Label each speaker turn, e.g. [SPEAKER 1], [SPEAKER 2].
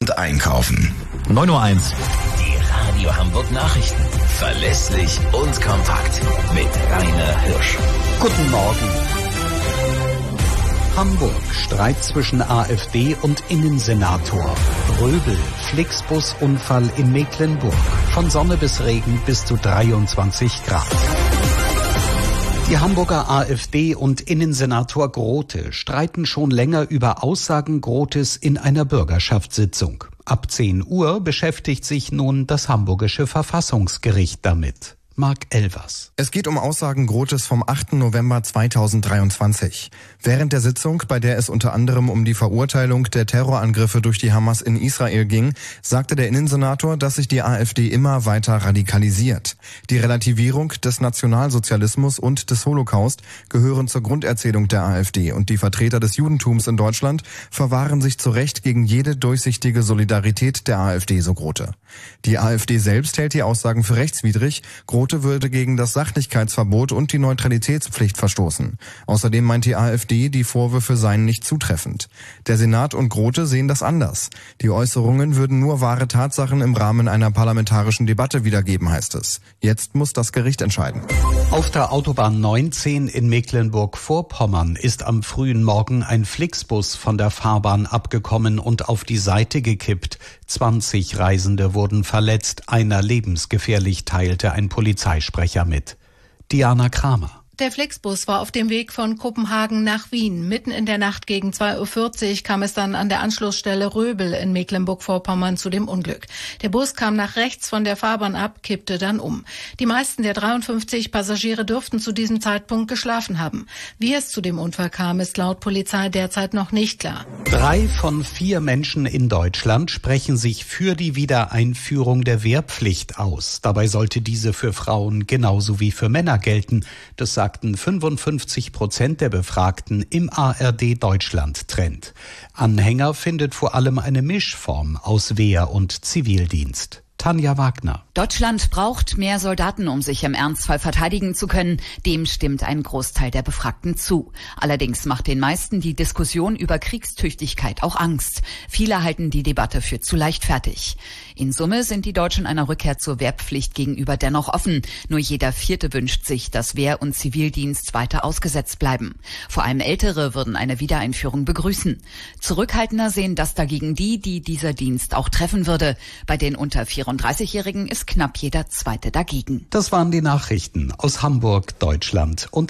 [SPEAKER 1] und einkaufen.
[SPEAKER 2] 9:01 Uhr.
[SPEAKER 3] Die Radio Hamburg Nachrichten. Verlässlich und kompakt. Mit Rainer Hirsch.
[SPEAKER 4] Guten Morgen. Hamburg. Streit zwischen AfD und Innensenator. Röbel. Flixbus-Unfall in Mecklenburg. Von Sonne bis Regen bis zu 23 Grad. Die Hamburger AfD und Innensenator Grote streiten schon länger über Aussagen Grotes in einer Bürgerschaftssitzung. Ab 10 Uhr beschäftigt sich nun das Hamburgische Verfassungsgericht damit. Marc Elvers.
[SPEAKER 5] Es geht um Aussagen Grotes vom 8. November 2023. Während der Sitzung, bei der es unter anderem um die Verurteilung der Terrorangriffe durch die Hamas in Israel ging, sagte der Innensenator, dass sich die AfD immer weiter radikalisiert. Die Relativierung des Nationalsozialismus und des Holocaust gehören zur Grunderzählung der AfD und die Vertreter des Judentums in Deutschland verwahren sich zu Recht gegen jede durchsichtige Solidarität der AfD, so Grote. Die AfD selbst hält die Aussagen für rechtswidrig. Grote würde gegen das Sachlichkeitsverbot und die Neutralitätspflicht verstoßen. Außerdem meint die AfD, die Vorwürfe seien nicht zutreffend. Der Senat und Grote sehen das anders. Die Äußerungen würden nur wahre Tatsachen im Rahmen einer parlamentarischen Debatte wiedergeben, heißt es. Jetzt muss das Gericht entscheiden.
[SPEAKER 4] Auf der Autobahn 19 in Mecklenburg-Vorpommern ist am frühen Morgen ein Flixbus von der Fahrbahn abgekommen und auf die Seite gekippt. 20 Reisende wurden verletzt, einer lebensgefährlich, teilte ein Polizeisprecher mit. Diana Kramer.
[SPEAKER 6] Der Flixbus war auf dem Weg von Kopenhagen nach Wien. Mitten in der Nacht gegen 2:40 Uhr kam es dann an der Anschlussstelle Röbel in Mecklenburg-Vorpommern zu dem Unglück. Der Bus kam nach rechts von der Fahrbahn ab, kippte dann um. Die meisten der 53 Passagiere dürften zu diesem Zeitpunkt geschlafen haben. Wie es zu dem Unfall kam, ist laut Polizei derzeit noch nicht klar.
[SPEAKER 4] 3 von 4 Menschen in Deutschland sprechen sich für die Wiedereinführung der Wehrpflicht aus. Dabei sollte diese für Frauen genauso wie für Männer gelten. Das sagten 55% der Befragten im ARD-Deutschland-Trend. Anhänger findet vor allem eine Mischform aus Wehr- und Zivildienst. Tanja Wagner.
[SPEAKER 7] Deutschland braucht mehr Soldaten, um sich im Ernstfall verteidigen zu können. Dem stimmt ein Großteil der Befragten zu. Allerdings macht den meisten die Diskussion über Kriegstüchtigkeit auch Angst. Viele halten die Debatte für zu leichtfertig. In Summe sind die Deutschen einer Rückkehr zur Wehrpflicht gegenüber dennoch offen. Nur jeder Vierte wünscht sich, dass Wehr- und Zivildienst weiter ausgesetzt bleiben. Vor allem Ältere würden eine Wiedereinführung begrüßen. Zurückhaltender sehen das dagegen die dieser Dienst auch treffen würde. Bei den unter 34-Jährigen ist knapp jeder Zweite dagegen.
[SPEAKER 4] Das waren die Nachrichten aus Hamburg, Deutschland und